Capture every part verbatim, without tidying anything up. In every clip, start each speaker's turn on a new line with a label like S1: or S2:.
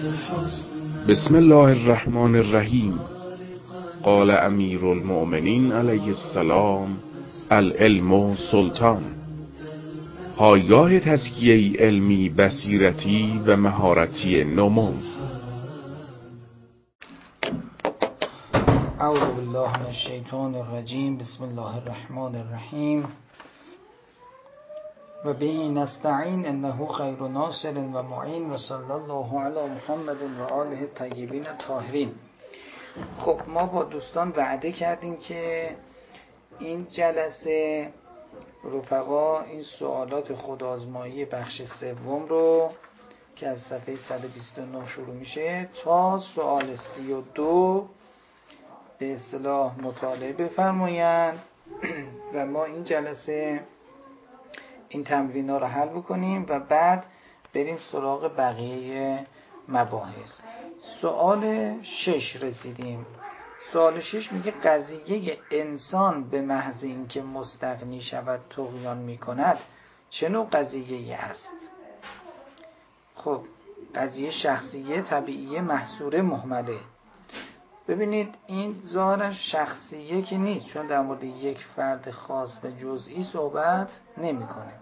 S1: بسم الله الرحمن الرحیم. قال امیر المؤمنین علیه السلام: العلم سلطان. پایگاه تزکیه علمی، بصیرتی و مهارتی نمو.
S2: اعوذ بالله من الشیطان الرجیم. بسم الله الرحمن الرحیم. و به نستعین انه خیر ناصر و معین و صلی الله علی محمد و آله الطیبین الطاهرین. خب ما با دوستان وعده کردیم که این جلسه رفقا این سوالات خودآزمایی بخش سوم رو که از صفحه صد و بیست و نه شروع میشه تا سوال سی و دو به اصطلاح مطالعه بفرمایند و ما این جلسه این تمرین ها رو حل بکنیم و بعد بریم سراغ بقیه مباحث. سوال شش رسیدیم. سوال شش میگه قضیه انسان به محض اینکه مستغنی شود طغیان میکند چه نوع قضیه است؟ خب قضیه شخصیه، طبیعیه، محصوره، مهمله. ببینید این ظاهرا شخصیه که نیست، چون در مورد یک فرد خاص و جزئی صحبت نمیکنه.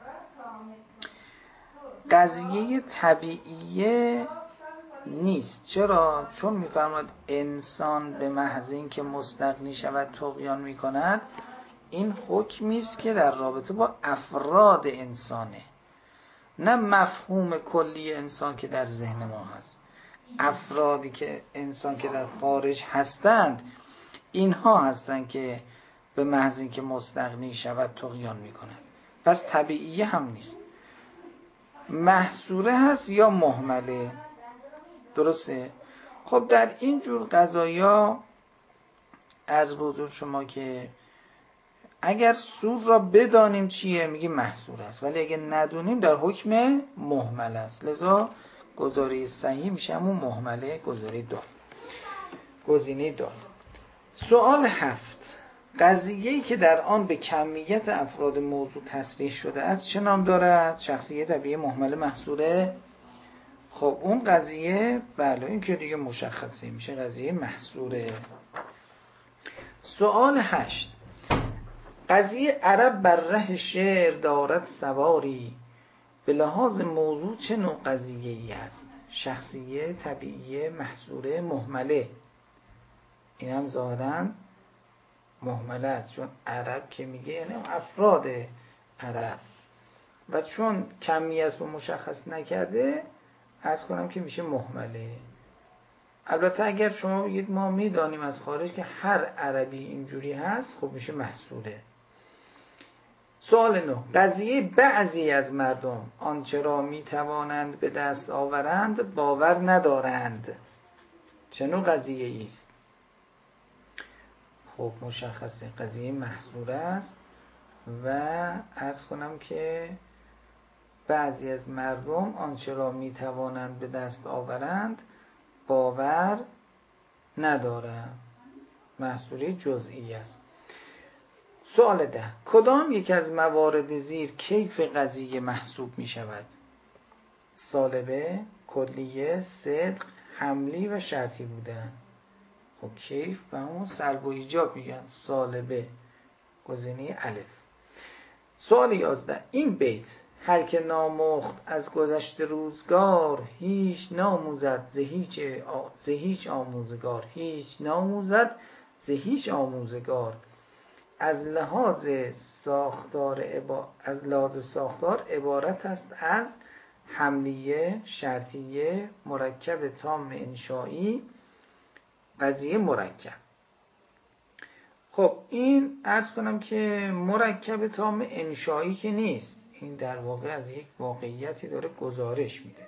S2: قضیه طبیعیه نیست. چرا؟ چون میفرماد انسان به محض اینکه مستغنی شود طغیان میکند. این حکمی است که در رابطه با افراد انسانه، نه مفهوم کلی انسان که در ذهن ما هست. افرادی که انسان که در خارج هستند اینها هستند که به محض اینکه مستغنی شود طغیان میکنند. پس طبیعیه هم نیست. محصوره هست یا مهمله. درسته؟ خب در این جور قضایا عرض به حضور شما که اگر سور را بدانیم چیه میگیم محصور است، ولی اگر ندونیم در حکم مهمل است. لذا گزاره صحیح میشه همون مهمله، گزاره دال، گزینه دال. سوال هفت. قضیه‌ای که در آن به کمیت افراد موضوع تصریح شده است چه نام دارد؟ شخصیه، طبیعیه، مهمله، محصوره. خب اون قضیه بله این که دیگه مشخصه، میشه قضیه محصوره. سوال هشت. قضیه عرب بر ره شعر دارد سواری، به لحاظ موضوع چه نوع قضیه ای است؟ شخصیه، طبیعیه، محصوره، مهمله. این هم ظاهراً مهمله است، چون عرب که میگه یعنی افراد عرب و چون کمیت رو مشخص نکرده عرض کنم که میشه مهمله. البته اگر شما بگید ما میدانیم از خارج که هر عربی اینجوری هست خب میشه محصوره. سوال نو. قضیه بعضی از مردم آنچه را میتوانند به دست آورند باور ندارند چه نوع قضیه است؟ خب مشخصه قضیه محصوره است و عرض کنم که بعضی از مردم آنچه را میتوانند به دست آورند باور ندارند. محصوره جزئی است. سوال ده. کدام یک از موارد زیر کیف قضیه محسوب می شود؟ سالبه، کلیه، صدق، حملی و شرطی بودن. خب کیف و همون سلب و ایجاب میگن. سالبه گزینه الف. سوال یازده. این بیت هر که نامخت از گذشته روزگار هیچ ناموزد ز هیچ آ... ز هیچ آموزگار هیچ ناموزد ز هیچ آموزگار از لحاظ ساختار عبا... از لحاظ ساختار عبارت است از حملیه، شرطیه، مرکب تام انشایی، قضیه مرکب. خب این عرض کنم که مرکب تام انشایی که نیست، این در واقع از یک واقعیتی داره گزارش میده.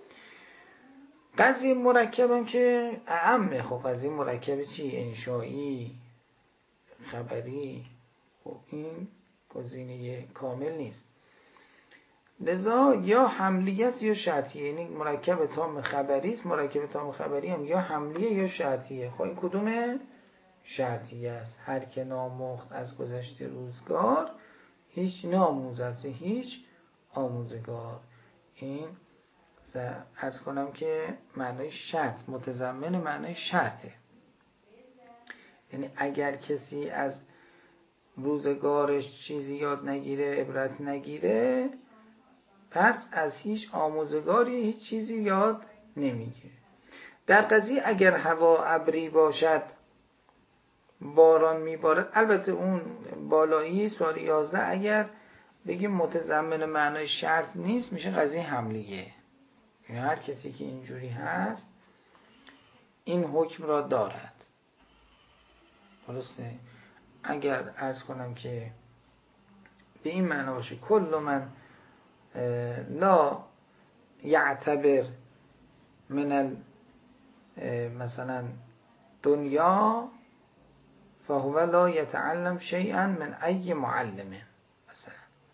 S2: قضیه مرکب هم که اعمه. خب قضیه مرکب چی؟ انشایی، خبری. خب این گزینه کامل نیست. لذا یا حملیه است یا شرطیه. یعنی مرکب تام خبری است. مرکب تام خبری هم یا حملیه یا شرطیه. خب این کدومه؟ شرطیه است. هر که نامخت از گذشته روزگار هیچ ناموزد ز هیچ آموزگار. این عرض کنم که معنای شرط متضمن معنای شرطه. یعنی اگر کسی از روزگارش چیزی یاد نگیره، عبرت نگیره، پس از هیچ آموزگاری هیچ چیزی یاد نمیگیره. در قضیه اگر هوا ابری باشد باران میبارد، البته اون بالایی سوال یازده اگر بگیم متضمن معنای شرط نیست میشه قضیه حملیه. یعنی هر کسی که اینجوری هست این حکم را دارد. درسته؟ اگر عرض کنم که به این معنی باشه کل من لا یعتبر من مثلا دنیا فهو لا یتعلم شیئا من ای معلم. مثلا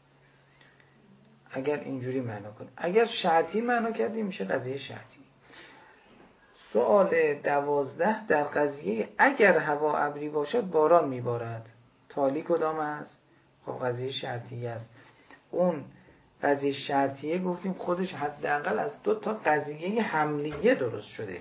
S2: اگر اینجوری معنا کنیم، اگر شرطی معنا کردیم میشه قضیه شرطی. سوال دوازده در قضیه اگر هوا ابری باشد باران میبارد، تالی کدام است؟ خب قضیه شرطیه است. اون قضیه شرطیه گفتیم خودش حداقل از دو تا قضیه حملیه درست شده.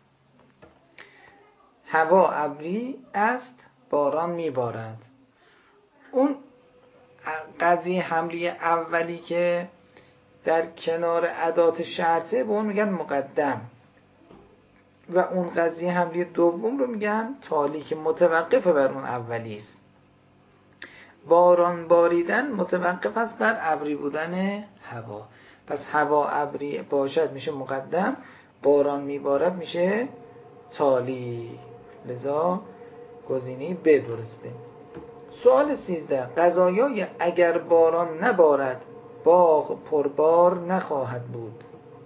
S2: هوا ابری است، باران میبارد. اون قضیه حملیه اولی که در کنار ادات شرطه به اون میگن مقدم، و اون قضیه حملیه دوم رو میگن تالی که متوقف بر اون اولی است. باران باریدن متوقف است بر ابری بودن هوا. پس هوا ابری باشد میشه مقدم، باران میبارد میشه تالی. لذا گزینه ب درسته. سوال سیزده قضایای اگر باران نبارد باغ پربار نخواهد بود،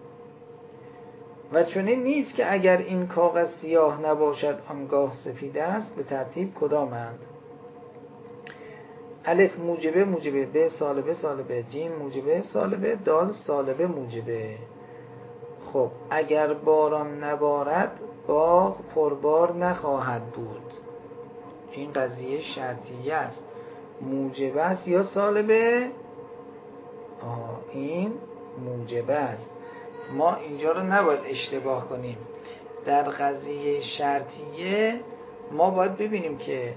S2: و چنین نیست که اگر این کاغذ سیاه نباشد آنگاه سفید است. به ترتیب کدامند؟ الف موجبه موجبه، ب سالبه سالبه، جیم موجبه سالبه، دال سالبه موجبه. خب اگر باران نبارد باغ پربار نخواهد بود، این قضیه شرطیه است. موجبه است یا سالبه؟ آه این موجبه است. ما اینجا رو نباید اشتباه کنیم. در قضیه شرطیه ما باید ببینیم که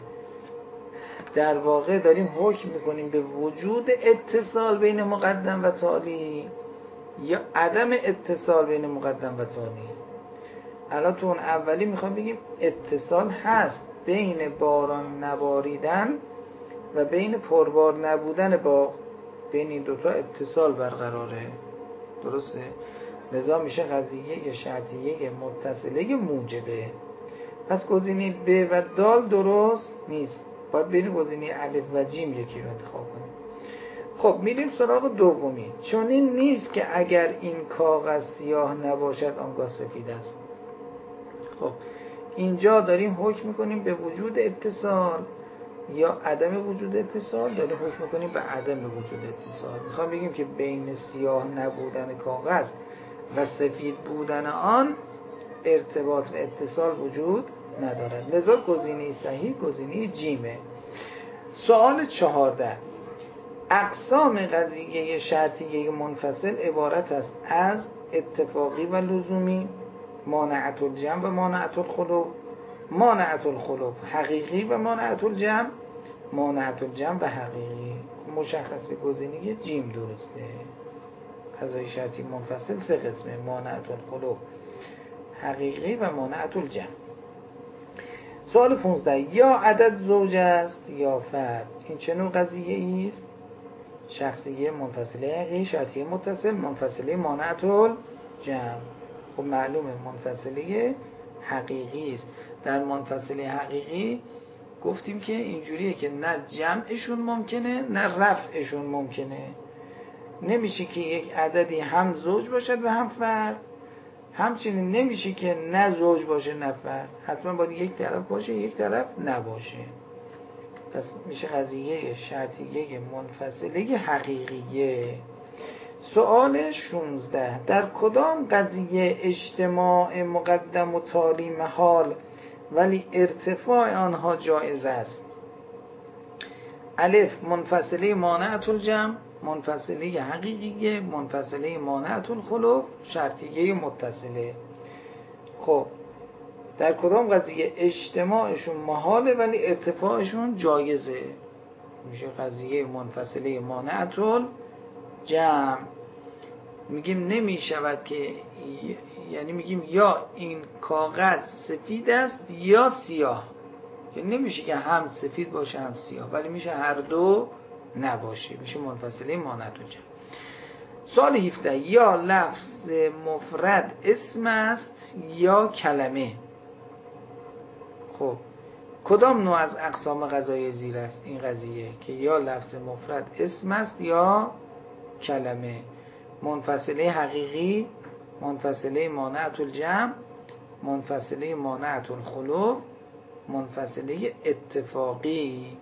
S2: در واقع داریم حکم میکنیم به وجود اتصال بین مقدم و تالی یا عدم اتصال بین مقدم و تالی. الان تو اون اولی میخوام بگیم اتصال هست بین باران نباریدن و بین پربار نبودن باغ، بین این دوتا اتصال برقراره. درسته؟ لذا میشه قضیه شرطیه متصله موجبه. پس گزینه ب و دال درست نیست، باید بین گزینه الف و جیم یکی رو انتخاب کنیم. خب میریم سراغ دومی. چون این نیست که اگر این کاغذ سیاه نباشد آنگاه سفید است. خب اینجا داریم حکم میکنیم به وجود اتصال یا عدم وجود اتصال، داریم حکم میکنیم به عدم وجود اتصال. میخوام بگیم که بین سیاه نبودن کاغذ و سفید بودن آن ارتباط و اتصال وجود ندارد. لذا گزینه صحیح گزینه جیمه. سوال چهارده اقسام قضیه شرطیه منفصل عبارت است از اتفاقی و لزومی، مانعت الجمع و مانعت الخلو، مانعت الخلو حقیقی و مانعت الجمع، مانعت الجمع و حقیقی. مشخص گزینه جیم درسته. قضیه شرطی منفصل سه قسمه: مانعت الخلو، حقیقی و مانعت الجمع. سوال پانزده یا عدد زوج است یا فرد. این چه نوع قضیه است؟ شخصیه منفصله حقیقی، شرطیه متصل، منفصله مانعت الجمع. خب معلومه منفصله حقیقی است. در منفصله حقیقی گفتیم که اینجوریه که نه جمعشون ممکنه نه رفعشون ممکنه. نمیشه که یک عددی هم زوج باشد و هم فرد، همچنین نمیشه که نه زوج باشه نه فرد. حتما باید یک طرف باشه یک طرف نباشه. پس میشه قضیه شرطیه منفصله حقیقیه. سوال شانزده در کدام قضیه اجتماع مقدم و تالی محال ولی ارتفاع آنها جایز است؟ الف منفصله مانعت الجمع، منفصله حقیقیه، منفصله مانعة الخلو، شرطیه متصله. خب در کدام قضیه اجتماعشون محاله ولی ارتفاعشون جایزه؟ میشه قضیه منفصله مانعة الجمع. میگیم نمیشود که، یعنی میگیم یا این کاغذ سفید است یا سیاه، یعنی نمیشه که هم سفید باشه هم سیاه، ولی میشه هر دو نباشه، میشه منفصله مانعة الجمع. سوال هفده، یا لفظ مفرد اسم است یا کلمه. خب کدام نوع از اقسام قضایی زیر است این قضیه که یا لفظ مفرد اسم است یا کلمه؟ منفصله حقیقی، منفصله مانعة الجمع، منفصله مانعة الخلو، منفصله اتفاقی.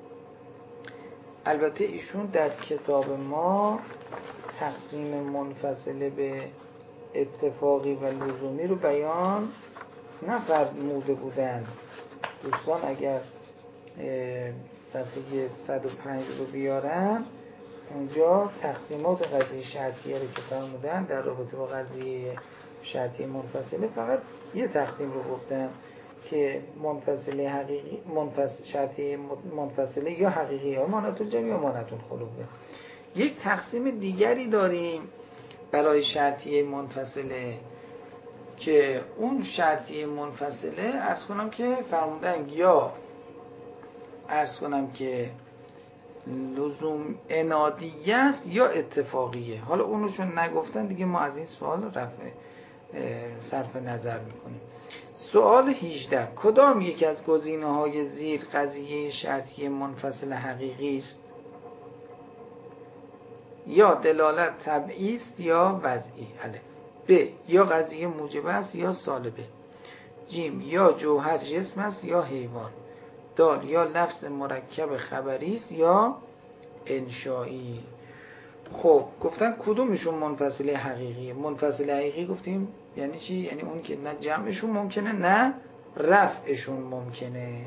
S2: البته ایشون در کتاب ما تقسیم منفصله به اتفاقی و لزومی رو بیان نفرموده بودن. دوستان اگر صفحه صد و پنج رو بیارن، اونجا تقسیمات قضیه شرطیه رو که فرمودن در رابطه با قضیه شرطیه منفصله فقط یه تقسیم رو گفتن که منفصله حقیقی، منفصل شرطیه منفصله یا حقیقی یا مانعة الجمع یا مانعة الخلو. یک تقسیم دیگری داریم برای شرطیه منفصله که اون شرطیه منفصله عرض کنم که فرمودن یا عرض کنم که لزوم انادیه است یا اتفاقیه. حالا اونو چون نگفتن دیگه ما از این سوال رفع صرف نظر میکنیم. سوال هجده، کدام یک از گزینه‌های زیر قضیه شرطیه منفصل حقیقی است؟ یا دلالت طبعی است یا وضعی. الف. ب. یا قضیه موجبه است یا سالبه. جیم. یا جوهر جسم است یا حیوان. دال. یا لفظ مرکب خبری است یا انشایی. خب گفتن کدومشون منفصله حقیقیه؟ منفصله حقیقی گفتیم یعنی چی؟ یعنی اون که نه جمعشون ممکنه نه رفعشون ممکنه.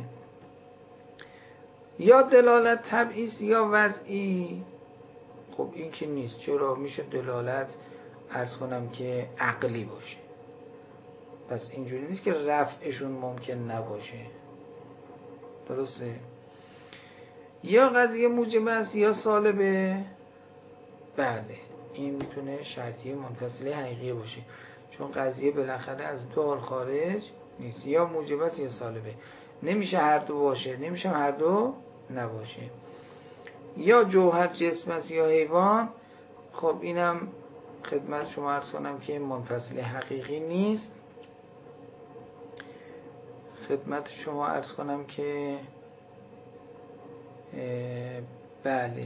S2: یا دلالت طبعی است یا وضعی. خب این که نیست. چرا؟ میشه دلالت عرض کنم که عقلی باشه، پس اینجوری نیست که رفعشون ممکن نباشه. درسته؟ یا قضیه موجبه است یا سالبه. بله این میتونه شرطیه منفصله حقیقی باشه، چون قضیه بالاخره از دو حال خارج نیست، یا موجبه است یا سالبه. نمیشه هر دو باشه، نمیشه هر دو نباشه. یا جوهر جسم است یا حیوان. خب اینم خدمت شما عرض کنم که منفصله حقیقی نیست. خدمت شما عرض کنم که بله،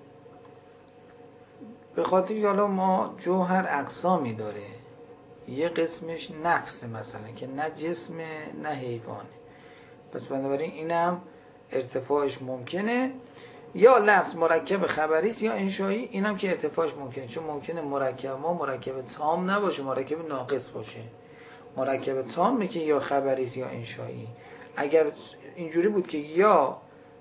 S2: به خاطر که حالا ما جوهر اقسامی داره، یه قسمش نفس مثلا که نه جسمه نه حیوانه، پس بنابراین اینم ارتفاعش ممکنه. یا لفظ مرکب خبری است یا انشایی. اینم که ارتفاعش ممکنه، چون ممکنه مرکب ما مرکب تام نباشه، مرکب ناقص باشه. مرکب تامه که یا خبری است یا انشایی. اگر اینجوری بود که یا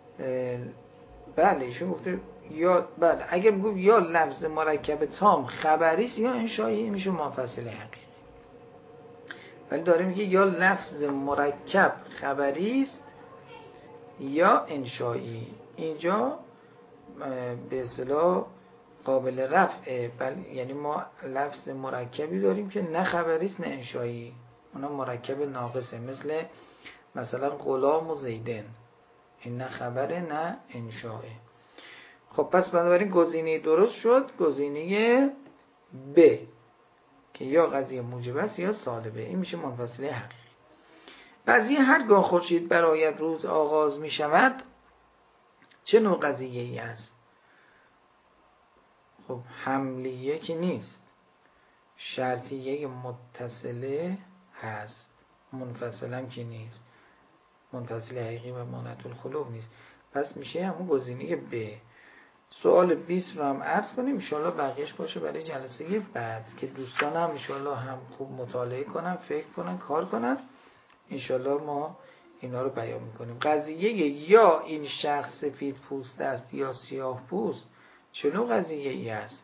S2: بله ایشون گفته یا بله اگر بگو یا لفظ مرکب تام خبری است یا انشایی میشه منفصله حقیقی. ولی داره میگه یا لفظ مرکب خبری است یا انشایی. اینجا به اصطلاح قابل رفعه، یعنی ما لفظ مرکبی داریم که نه خبری است نه انشایی، اونا مرکب ناقصه، مثل مثلا غلام و زیدن، این نه خبره نه انشاه. خب پس بنابراین گزینه درست شد گزینه ب که یا قضیه موجبه است یا سالبه. این میشه منفصله حقیقی. قضیه هرگاه خورشید برآید روز آغاز می شود چه نوع قضیه ای است؟ خب حملیه که نیست، شرطیه متصله هست، منفصلم که نیست، منفصله حقیقی و مانعة الخلو نیست، پس میشه همون گزینه ب. سوال بیست رو هم عرض کنیم، انشاءالله بقیهش باشه برای جلسه بعد که دوستان هم انشاءالله هم خوب مطالعه کنن، فکر کنن، کار کنن. انشاءالله ما اینا رو بیان میکنیم. قضیه یا این شخص سفید پوست است یا سیاه پوست چه نوع قضیه ای است؟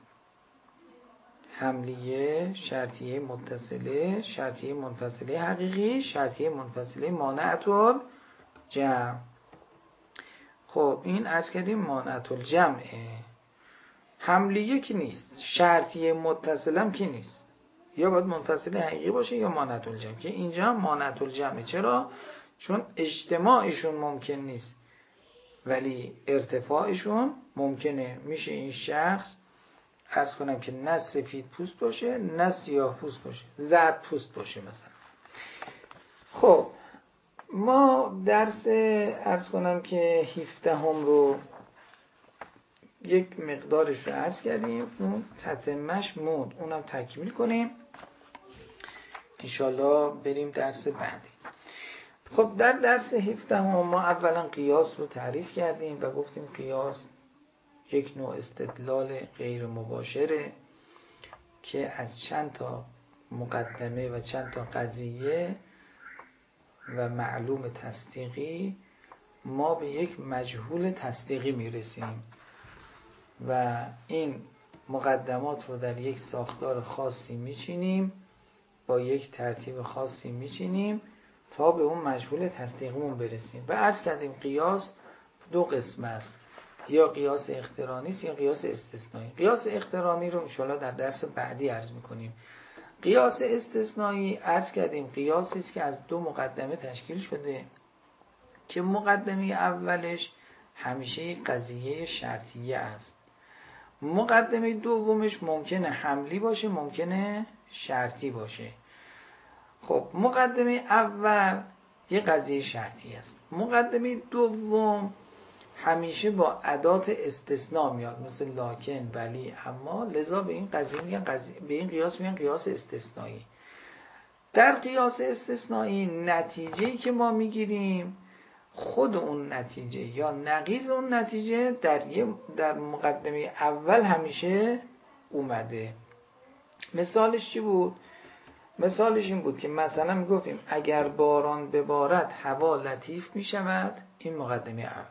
S2: حملیه، شرطیه متصله، شرطیه منفصله حقیقی، شرطیه منفصله مانعت الجمع. خب این عرض کردیم مانعت الجمعه. حملیه که نیست، شرطیه متصله هم که نیست، یا باید منفصله حقیقی باشه یا مانعت الجمع، که اینجا هم مانعت الجمعه. چرا؟ چون اجتماعشون ممکن نیست ولی ارتفاعشون ممکنه. میشه این شخص عرض کنم که نه سفید پوست باشه نه سیاه پوست باشه، زرد پوست باشه مثلا. خب ما درس عرض کنم که هفدهم رو یک مقدارش رو عرض کردیم، اون تتمش موند، اونم تکمیل کنیم انشالله بریم درس بعدی. خب در درس هفدهم ما اولا قیاس رو تعریف کردیم و گفتیم قیاس یک نوع استدلال غیر مباشره که از چند تا مقدمه و چند تا قضیه و معلوم تصدیقی ما به یک مجهول تصدیقی میرسیم و این مقدمات رو در یک ساختار خاصی میچینیم، با یک ترتیب خاصی میچینیم تا به اون مجهول تصدیقیمون برسیم. و عرض کردیم قیاس دو قسم است، یا قیاس اقترانی است یا قیاس استثنایی. قیاس اقترانی رو انشاءالله در درس بعدی عرض میکنیم. قیاس استثنایی عرض کردیم قیاسی است که از دو مقدمه تشکیل شده که مقدمه اولش همیشه یک قضیه شرطیه است، مقدمه دومش ممکنه حملی باشه ممکنه شرطی باشه. خب مقدمه اول یک قضیه شرطی است، مقدمه دوم همیشه با ادات استثناء میاد، مثل لکن، ولی، اما، لذا به این قضیه میگن قضیه، به این قیاس میگن قیاس استثنایی. در قیاس استثنایی نتیجه‌ای که ما میگیریم خود اون نتیجه یا نقیض اون نتیجه در یه در مقدمه اول همیشه اومده. مثالش چی بود؟ مثالش این بود که مثلا میگفتیم اگر باران ببارد هوا لطیف میشود، این مقدمه اول.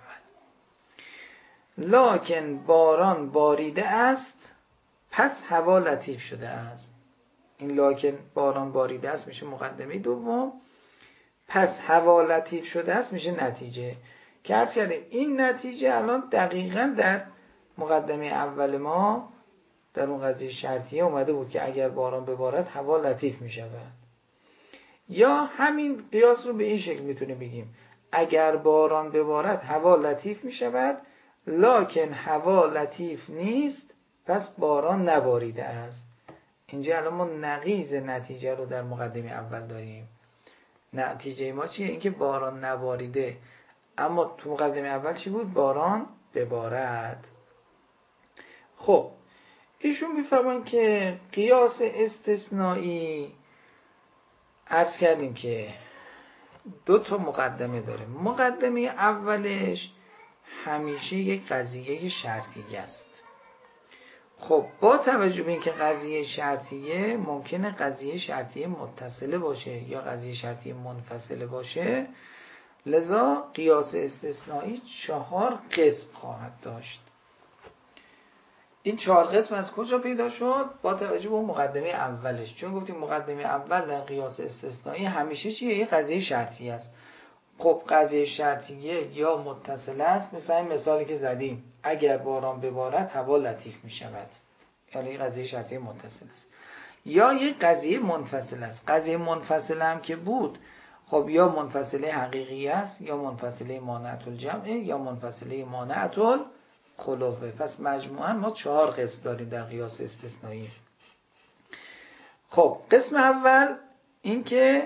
S2: لکن باران باریده است پس هوا لطیف شده است، این لکن باران باریده است میشه مقدمه دوم، پس هوا لطیف شده است میشه نتیجه. که عرض کردیم این نتیجه الان دقیقاً در مقدمه اول ما در اون قضیه شرطیه اومده بود که اگر باران ببارد هوا لطیف میشود. یا همین قیاس رو به این شکل میتونیم بگیم اگر باران ببارد هوا لطیف میشود لکن هوا لطیف نیست پس باران نباریده است. اینجا الان ما نقیض نتیجه رو در مقدمه اول داریم. نتیجه ما چیه؟ اینکه باران نباریده، اما تو مقدمه اول چی بود؟ باران ببارد. خب ایشون میفهمن که قیاس استثنایی عرض کردیم که دو تا مقدمه داره. مقدمه اولش همیشه یک قضیه شرطیه است. خب با توجه به اینکه قضیه شرطیه ممکنه قضیه شرطیه متصله باشه یا قضیه شرطیه منفصله باشه، لذا قیاس استثنایی چهار قسم خواهد داشت. این چهار قسم از کجا پیدا شد؟ با توجه به اون مقدمه اولش. چون گفتیم مقدمه اول در قیاس استثنایی همیشه چیه؟ یه قضیه شرطیه است. خب قضیه شرطیه یا متصله است، مثلا این مثالی که زدیم اگر باران ببارد هوا لطیف می شود، یعنی این قضیه شرطیه متصله است. یا یک قضیه منفصله است. قضیه منفصله هم که بود، خب یا منفصله حقیقی است یا منفصله مانعت الجمع یا منفصله مانعت الخلوه. پس مجموعاً ما چهار قسم داریم در قیاس استثنایی. خب قسم اول این که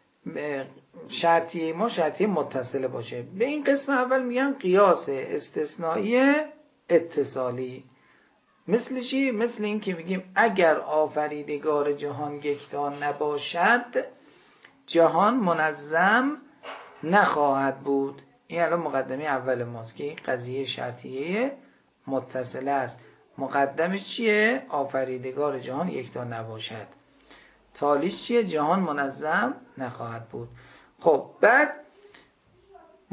S2: شرطیه ما شرطیه متصله باشه. به این قسم اول میگن قیاس استثنایی اتصالی. مثل چی؟ مثل این که میگیم اگر آفریدگار جهان یکتا نباشد جهان منظم نخواهد بود. این الان مقدمه اول ماست که این قضیه شرطیه متصله است. مقدمش چیه؟ آفریدگار جهان یکتا نباشد. تالیش چیه؟ جهان منظم نخواهد بود. خب بعد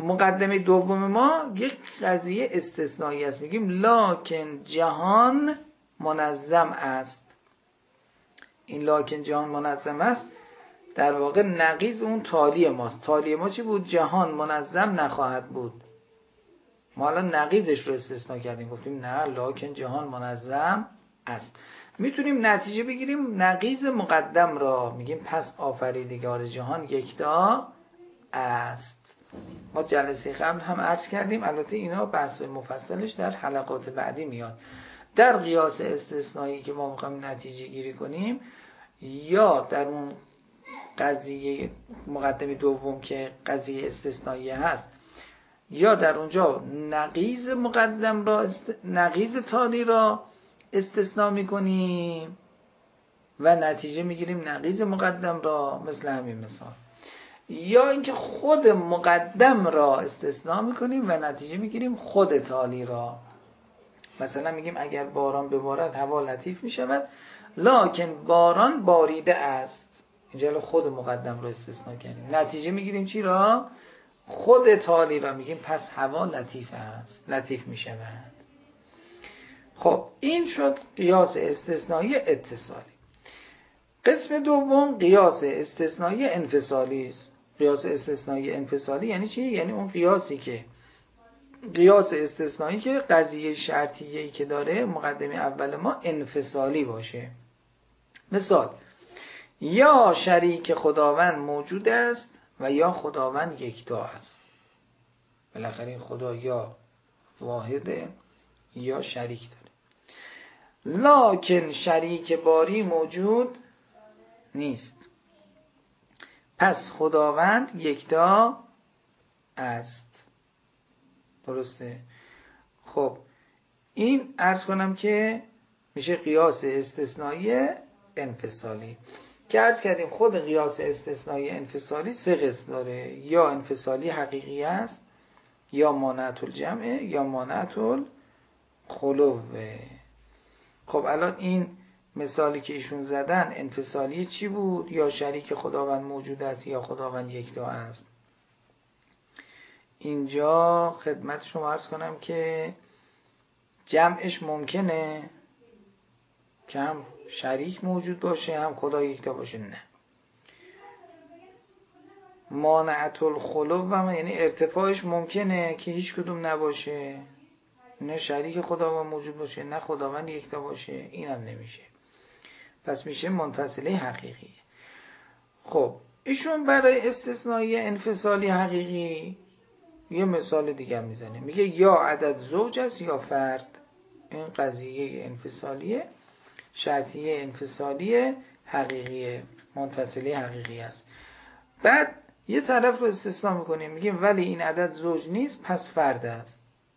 S2: مقدمه دوم ما یک قضیه استثنایی است، میگیم لکن جهان منظم است. این لکن جهان منظم است در واقع نقیض اون تالی ماست. تالی ما چی بود؟ جهان منظم نخواهد بود. ما الان نقیضش رو استثناء کردیم، گفتیم نه لکن جهان منظم است. میتونیم نتیجه بگیریم نقیض مقدم را، میگیم پس آفریدگار جهان یکتا است. ما جلسه قبل هم عرض کردیم، البته اینا بحث مفصلش در حلقات بعدی میاد. در قیاس استثنایی که ما میخوایم نتیجه گیری کنیم، یا در اون قضیه مقدمه دوم که قضیه استثنایی هست، یا در اونجا نقیض مقدم را است... نقیض تالی را استثناء میکنیم و نتیجه میگیریم نقیض مقدم را، مثل همین مثال. یا اینکه خود مقدم را استثناء میکنیم و نتیجه میگیریم خود تالی را. مثلا میگیم اگر باران ببارد هوا لطیف میشود، لکن باران باریده است. اینجا خود مقدم را استثناء کردیم، نتیجه میگیریم چی را؟ خود تالی را. میگیم پس هوا لطیف است، لطیف میشود. خب این شد قیاس استثنایی اتصالی. قسم دوم قیاس استثنایی انفصالی است. قیاس استثنایی انفصالی یعنی چی؟ یعنی اون قیاسی که قیاس استثنایی که قضیه شرطیه‌ای که داره مقدمه اول ما انفصالی باشه. مثال: یا شریک خداوند موجود است و یا خداوند یکتا است. بالاخره این خدا یا واحده یا شریک داره. لکن شریک باری موجود نیست، پس خداوند یکتا است. درسته؟ خب این عرض کنم که میشه قیاس استثنایی انفصالی که عرض کردیم خود قیاس استثنایی انفصالی سه قسم داره: یا انفصالی حقیقی است، یا مانعة الجمع، یا مانعة الخلو. خب الان این مثالی که ایشون زدن انفصالی چی بود؟ یا شریک خداوند موجود است یا خداوند یکتا است. اینجا خدمت شما عرض کنم که جمعش ممکنه که هم شریک موجود باشه هم خدا یکتا باشه. نه. مانعة الخلو و یعنی ارتفاعش ممکنه که هیچ کدوم نباشه، نه شریک خداوند موجود باشه نه خداوند یکتا باشه، اینم نمیشه. پس میشه منفصله حقیقی. خب ایشون برای استثنایی انفصالی حقیقی یه مثال دیگه میزنه، میگه یا عدد زوج است یا فرد. این قضیه انفصالیه، شرطیه انفصالی حقیقیه، منفصله حقیقی است. بعد یه طرف رو استثناء میکنیم، میگیم ولی این عدد زوج نیست پس فرد است.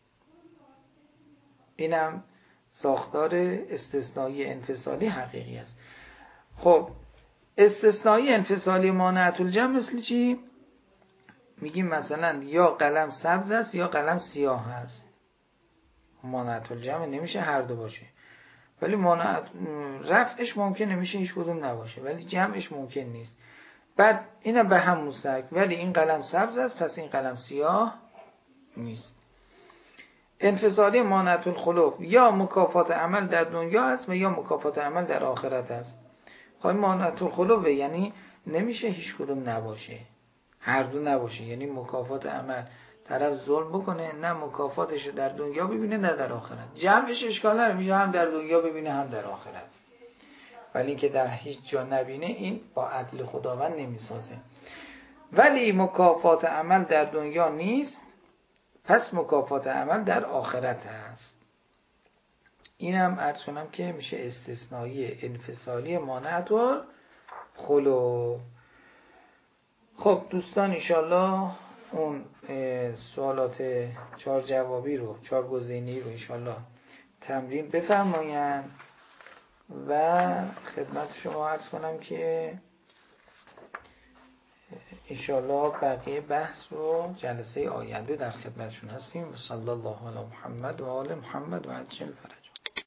S2: اینم ساختار استثنایی انفصالی حقیقی است. خب استثنایی انفصالی مانعة الجمع مثل چی؟ میگیم مثلا یا قلم سبز است یا قلم سیاه است. مانعة الجمع نمیشه هر دو باشه، ولی مانعت رفعش ممکن نمیشه هیچ کدوم نباشه، ولی جمعش ممکن نیست. بعد اینا به هم مستحق، ولی این قلم سبز است پس این قلم سیاه نیست. انفصالی مانعة الخلو یا مکافات عمل در دنیا است و یا مکافات عمل در آخرت است. خب مانعة الخلو یعنی نمیشه هیچ کدوم نباشه، هر دو نباشه. یعنی مکافات عمل طرف ظلم بکنه نه مکافاتش در دنیا ببینه نه در آخرت. جمعش اشکال نداره، میشه هم در دنیا ببینه هم در آخرت، ولی اینکه در هیچ جا نبینه این با عدل خداوند نمیسازه. ولی مکافات عمل در دنیا نیست پس مکافات عمل در آخرت هست. اینم عرض کنم که میشه استثنایی انفصالی مانعة الخلو. خب دوستان انشالله اون سوالات چهار جوابی رو، چهار گزینه‌ای رو انشالله تمرین بفرمایند و خدمت شما عرض کنم که انشالله بقیه بحث رو جلسه آینده در خدمتشون هستیم. صلی الله علی محمد و آل محمد و عجل فرج.